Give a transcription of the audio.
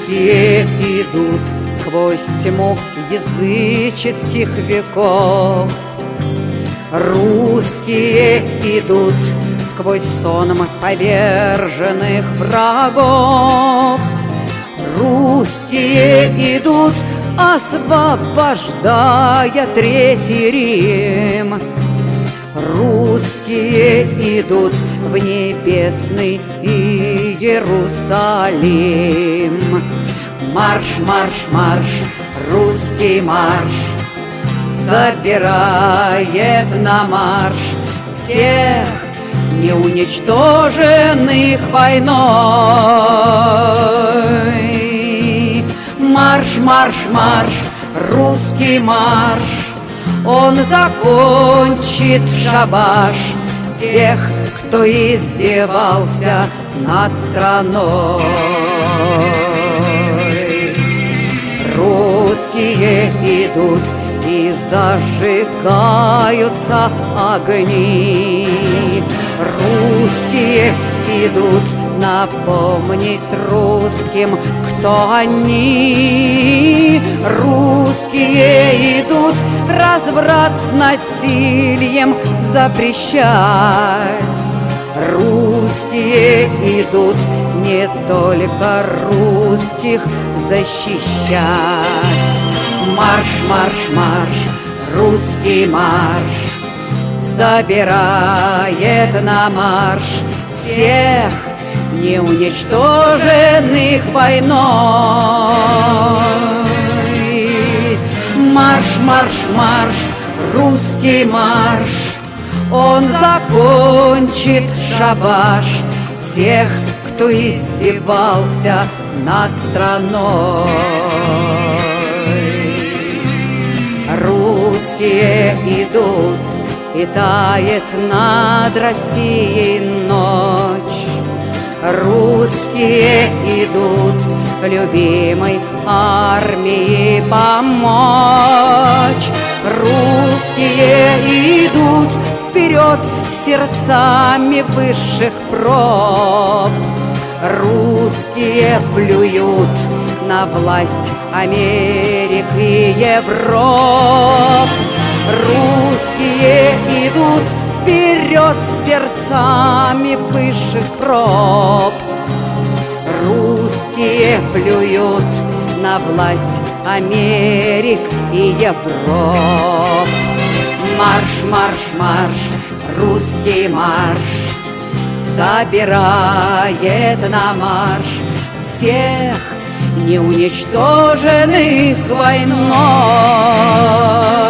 Русские идут сквозь тьму языческих веков. Русские идут сквозь сон поверженных врагов. Русские идут, освобождая Третий Рим. Русские идут в небесный Иерусалим. Марш, марш, марш, русский марш собирает на марш всех неуничтоженных войной. Марш, марш, марш, русский марш, он закончит шабаш тех, кто издевался над страной. Русские идут и зажигаются огни. Русские идут напомнить русским, кто они. Русские идут разврат с насилием запрещать. Русские идут не только русских защищать. Марш, марш, марш, русский марш собирает на марш всех неуничтоженных войной. Марш, марш, марш, русский марш, он закончит шабаш тех, кто издевался над страной. Русские идут, и тает над Россией ночь. Русские идут любимой армии помочь. Русские идут вперед сердцами высших проб. Русские плюют на власть Америк и Европ. Русские идут вперед сердцами высших проб. Русские плюют на власть Америк и Европ. Марш, марш, марш, русский марш собирает на марш всех неуничтоженных войной.